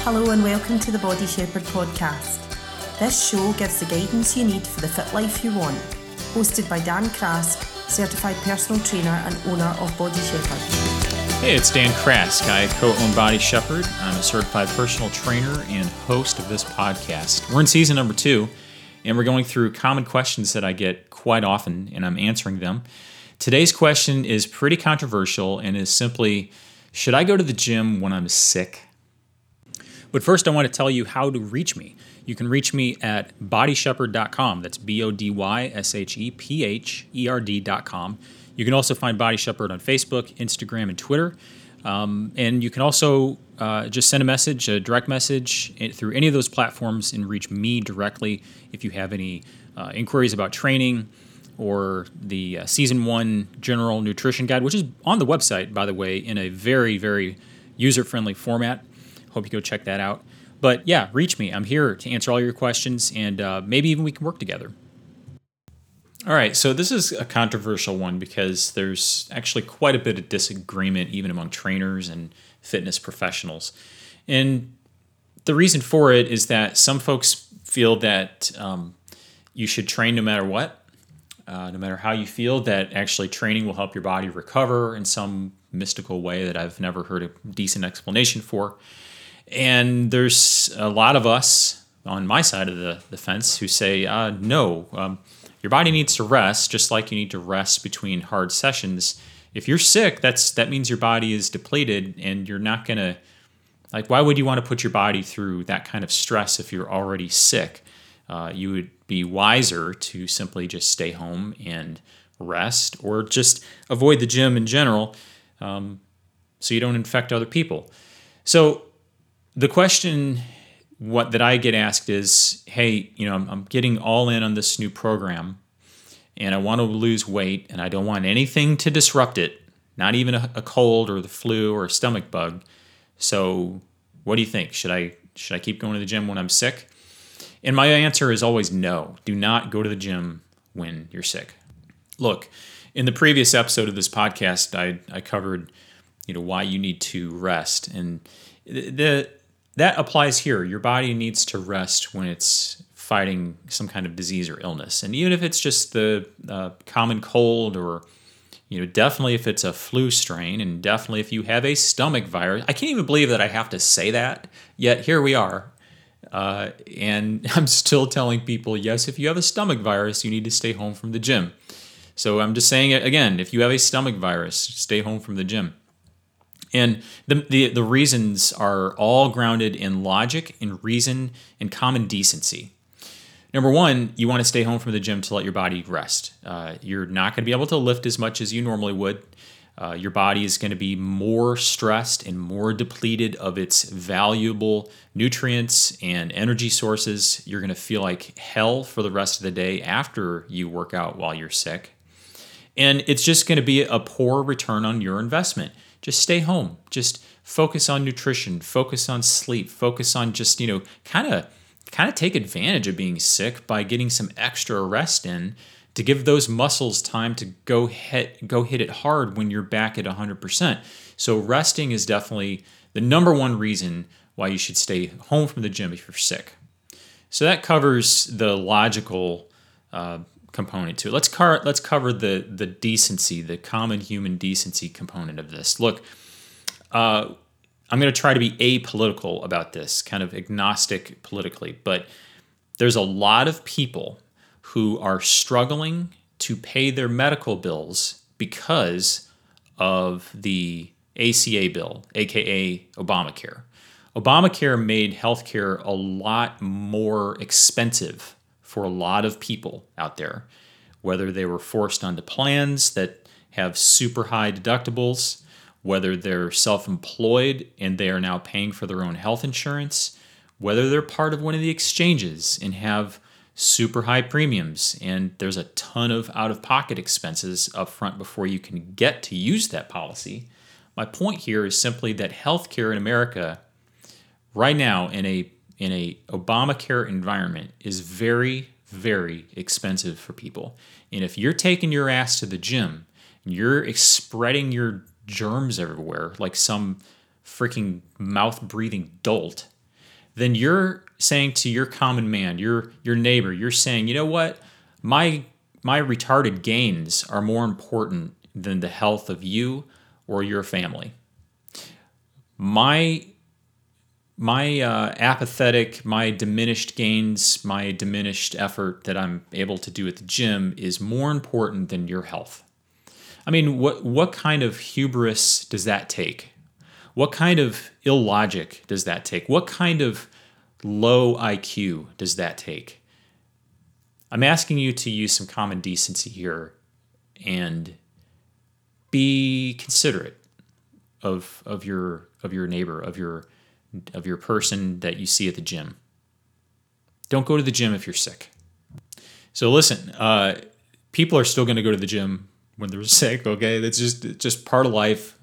Hello and welcome to the Body Shepherd podcast. This show gives the guidance you need for the fit life you want. Hosted by Dan Krask, certified personal trainer and owner of Body Shepherd. Hey, it's Dan Krask. I co-own Body Shepherd. I'm a certified personal trainer and host of this podcast. We're in season number 2, and we're going through common questions that I get quite often, and I'm answering them. Today's question is pretty controversial and is simply, should I go to the gym when I'm sick? But first, I want to tell you how to reach me. You can reach me at bodyshepherd.com. That's BODYSHEPHERD.com. You can also find Body Shepherd on Facebook, Instagram, and Twitter. And you can also just send a message, a direct message through any of those platforms and reach me directly if you have any inquiries about training or the Season 1 General Nutrition Guide, which is on the website, by the way, in a very, very user-friendly format. Hope you go check that out. But yeah, reach me. I'm here to answer all your questions, and maybe even we can work together. All right, so this is a controversial one because there's actually quite a bit of disagreement even among trainers and fitness professionals. And the reason for it is that some folks feel that you should train no matter what, no matter how you feel, that actually training will help your body recover in some mystical way that I've never heard a decent explanation for. And there's a lot of us on my side of the fence who say, no, your body needs to rest just like you need to rest between hard sessions. If you're sick, that means your body is depleted and you're not going to, why would you want to put your body through that kind of stress if you're already sick? You would be wiser to simply just stay home and rest or just avoid the gym in general so you don't infect other people. So the question that I get asked is, hey, I'm getting all in on this new program and I want to lose weight and I don't want anything to disrupt it, not even a cold or the flu or a stomach bug. So what do you think? Should I keep going to the gym when I'm sick? And my answer is always no. Do not go to the gym when you're sick. Look, in the previous episode of this podcast, I covered why you need to rest, and that applies here. Your body needs to rest when it's fighting some kind of disease or illness. And even if it's just the common cold or, definitely if it's a flu strain and definitely if you have a stomach virus. I can't even believe that I have to say that, yet here we are. And I'm still telling people, yes, if you have a stomach virus, you need to stay home from the gym. So I'm just saying it again, if you have a stomach virus, stay home from the gym. And the reasons are all grounded in logic, in reason, and common decency. Number one, you want to stay home from the gym to let your body rest. You're not going to be able to lift as much as you normally would. Your body is going to be more stressed and more depleted of its valuable nutrients and energy sources. You're going to feel like hell for the rest of the day after you work out while you're sick. And it's just going to be a poor return on your investment. Just stay home. Just focus on nutrition. Focus on sleep. Focus on just, kind of take advantage of being sick by getting some extra rest in to give those muscles time to go hit it hard when you're back at 100%. So resting is definitely the number one reason why you should stay home from the gym if you're sick. So that covers the logical component to it. Let's cover the decency, the common human decency component of this. Look, I'm going to try to be apolitical about this, kind of agnostic politically, but there's a lot of people who are struggling to pay their medical bills because of the ACA bill, aka Obamacare. Obamacare made healthcare a lot more expensive for a lot of people out there, whether they were forced onto plans that have super high deductibles, whether they're self-employed and they are now paying for their own health insurance, whether they're part of one of the exchanges and have super high premiums, and there's a ton of out-of-pocket expenses up front before you can get to use that policy. My point here is simply that healthcare in America right now in a Obamacare environment is very, very expensive for people. And if you're taking your ass to the gym, you're spreading your germs everywhere like some freaking mouth-breathing dolt, then you're saying to your common man, your neighbor, you're saying, you know what, my retarded gains are more important than the health of you or your family. My apathetic, my diminished gains, my diminished effort that I'm able to do at the gym is more important than your health. I mean, what kind of hubris does that take? What kind of illogic does that take? What kind of low IQ does that take? I'm asking you to use some common decency here and be considerate of your neighbor, of your person that you see at the gym. Don't go to the gym if you're sick. So listen, people are still going to go to the gym when they're sick. Okay, that's just part of life.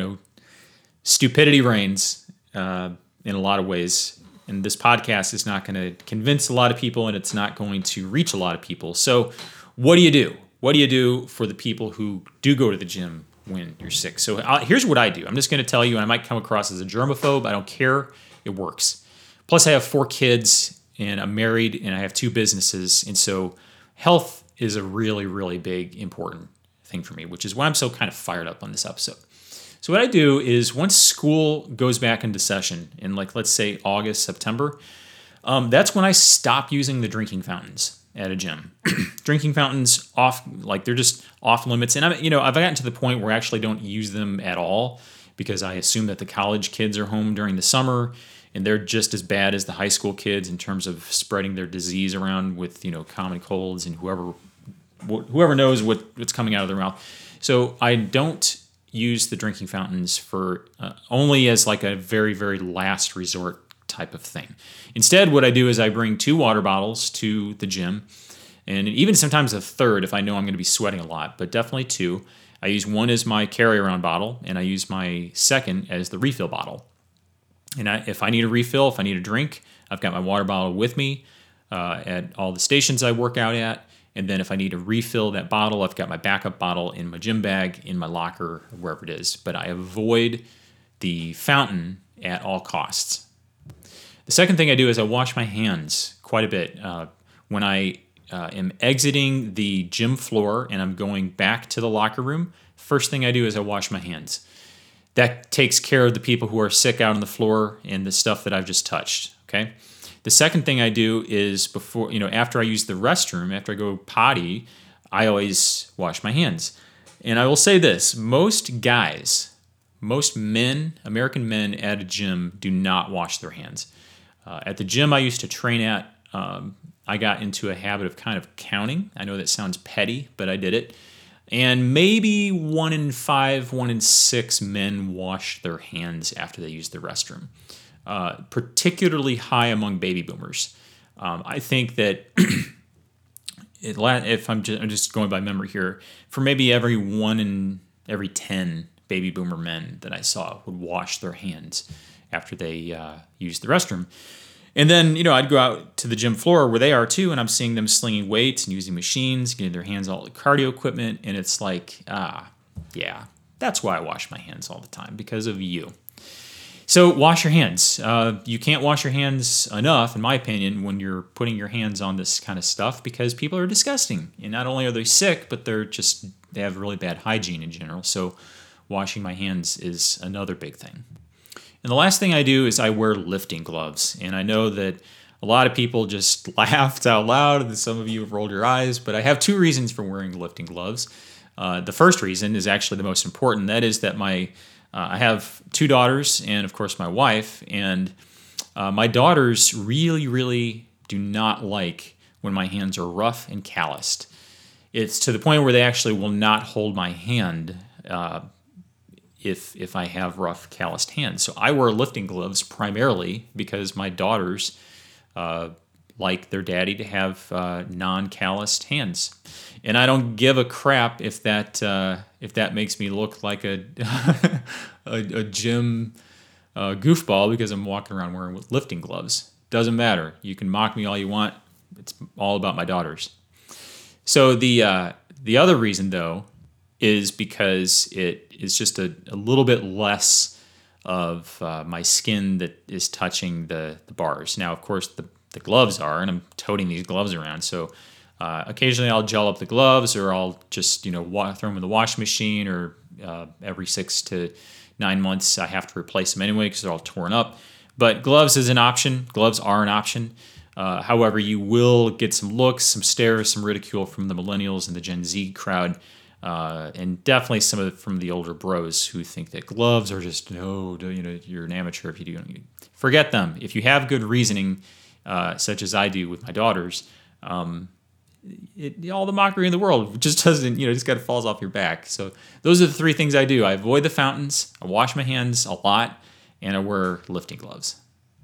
Stupidity reigns in a lot of ways, and this podcast is not going to convince a lot of people, and it's not going to reach a lot of people. So, what do you do? What do you do for the people who do go to the gym when you're sick? So here's what I do. I'm just going to tell you, and I might come across as a germaphobe. I don't care. It works. Plus, I have 4 kids, and I'm married, and I have 2 businesses. And so health is a really, really big, important thing for me, which is why I'm so kind of fired up on this episode. So what I do is once school goes back into session in, like, let's say August, September, that's when I stop using the drinking fountains at a gym. Drinking fountains they're just off limits. And I've gotten to the point where I actually don't use them at all because I assume that the college kids are home during the summer and they're just as bad as the high school kids in terms of spreading their disease around with, common colds and whoever knows what's coming out of their mouth. So I don't use the drinking fountains for only as like a very, very last resort type of thing. Instead, what I do is I bring 2 water bottles to the gym, and even sometimes a third if I know I'm going to be sweating a lot, but definitely 2. I use one as my carry-around bottle, and I use my second as the refill bottle. And if I need a refill, if I need a drink, I've got my water bottle with me at all the stations I work out at. And then if I need to refill that bottle, I've got my backup bottle in my gym bag, in my locker, wherever it is. But I avoid the fountain at all costs. The second thing I do is I wash my hands quite a bit. When I am exiting the gym floor and I'm going back to the locker room, first thing I do is I wash my hands. That takes care of the people who are sick out on the floor and the stuff that I've just touched, okay? The second thing I do is after I use the restroom, after I go potty, I always wash my hands. And I will say this, most men, American men at a gym do not wash their hands. At the gym I used to train at, I got into a habit of kind of counting. I know that sounds petty, but I did it. And maybe 1 in 5, 1 in 6 men wash their hands after they use the restroom. Particularly high among baby boomers. I think that if I'm just going by memory here, for maybe every 1 in every 10 baby boomer men that I saw would wash their hands after they used the restroom. And then, I'd go out to the gym floor where they are too, and I'm seeing them slinging weights and using machines, getting their hands all the cardio equipment, and it's like, yeah, that's why I wash my hands all the time, because of you. So wash your hands. You can't wash your hands enough, in my opinion, when you're putting your hands on this kind of stuff because people are disgusting. And not only are they sick, but they have really bad hygiene in general. So washing my hands is another big thing. And the last thing I do is I wear lifting gloves. And I know that a lot of people just laughed out loud, and some of you have rolled your eyes, but I have 2 reasons for wearing lifting gloves. The first reason is actually the most important. That is that I have 2 daughters and, of course, my wife. And my daughters really, really do not like when my hands are rough and calloused. It's to the point where they actually will not hold my hand if I have rough, calloused hands. So I wear lifting gloves primarily because my daughters like their daddy to have non-calloused hands. And I don't give a crap if that makes me look like a gym goofball because I'm walking around wearing lifting gloves. Doesn't matter. You can mock me all you want. It's all about my daughters. So the other reason, though, is because it is just a little bit less of my skin that is touching the bars. Now, of course, the gloves are, and I'm toting these gloves around. So occasionally I'll gel up the gloves, or I'll just throw them in the washing machine, or every 6 to 9 months I have to replace them anyway because they're all torn up. But gloves is an option. Gloves are an option. However, you will get some looks, some stares, some ridicule from the millennials and the Gen Z crowd. And definitely from the older bros who think that gloves are just, you're an amateur if you do. Forget them. If you have good reasoning, such as I do with my daughters, all the mockery in the world just doesn't, just kind of falls off your back. So those are the 3 things I do. I avoid the fountains, I wash my hands a lot, and I wear lifting gloves.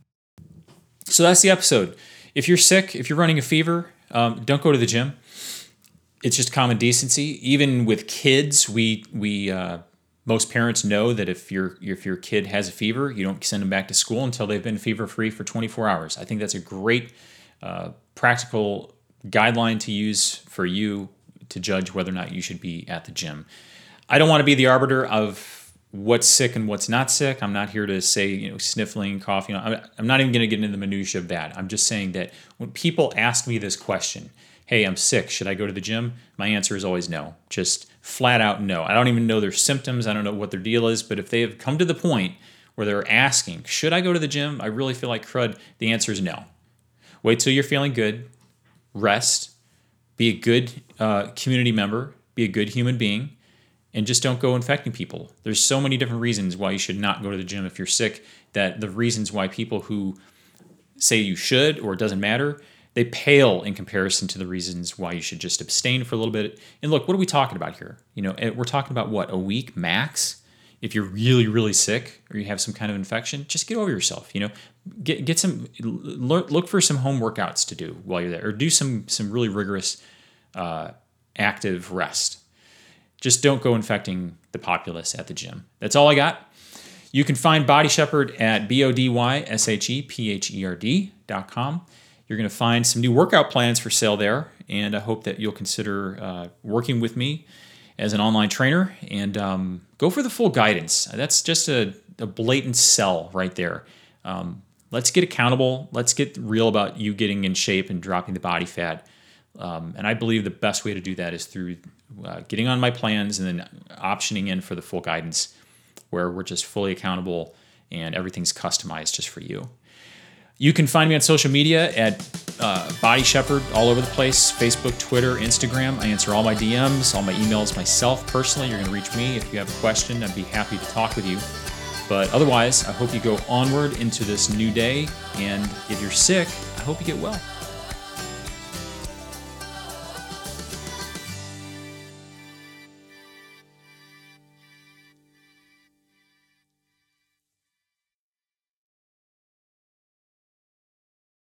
So that's the episode. If you're sick, if you're running a fever, don't go to the gym. It's just common decency. Even with kids, we most parents know that if your kid has a fever, you don't send them back to school until they've been fever-free for 24 hours. I think that's a great practical guideline to use for you to judge whether or not you should be at the gym. I don't want to be the arbiter of what's sick and what's not sick. I'm not here to say, sniffling, coughing. I'm not even going to get into the minutia of that. I'm just saying that when people ask me this question, hey, I'm sick, should I go to the gym? My answer is always no. Just flat out no. I don't even know their symptoms. I don't know what their deal is. But if they have come to the point where they're asking, should I go to the gym? I really feel like crud. The answer is no. Wait till you're feeling good. Rest. Be a good community member. Be a good human being. And just don't go infecting people. There's so many different reasons why you should not go to the gym if you're sick, that the reasons why people who say you should or it doesn't matter, they pale in comparison to the reasons why you should just abstain for a little bit. And look, what are we talking about here? We're talking about what, a week max? If you're really, really sick or you have some kind of infection, just get over yourself. Get some, look for some home workouts to do while you're there, or do some really rigorous active rest. Just don't go infecting the populace at the gym. That's all I got. You can find Body Shepherd at BODYSHEPHERD.com. You're going to find some new workout plans for sale there, and I hope that you'll consider working with me as an online trainer, and go for the full guidance. That's just a blatant sell right there. Let's get accountable. Let's get real about you getting in shape and dropping the body fat. And I believe the best way to do that is through getting on my plans and then optioning in for the full guidance, where we're just fully accountable and everything's customized just for you. You can find me on social media at Body Shepherd all over the place, Facebook, Twitter, Instagram. I answer all my DMs, all my emails myself personally. You're going to reach me if you have a question. I'd be happy to talk with you. But otherwise, I hope you go onward into this new day. And if you're sick, I hope you get well.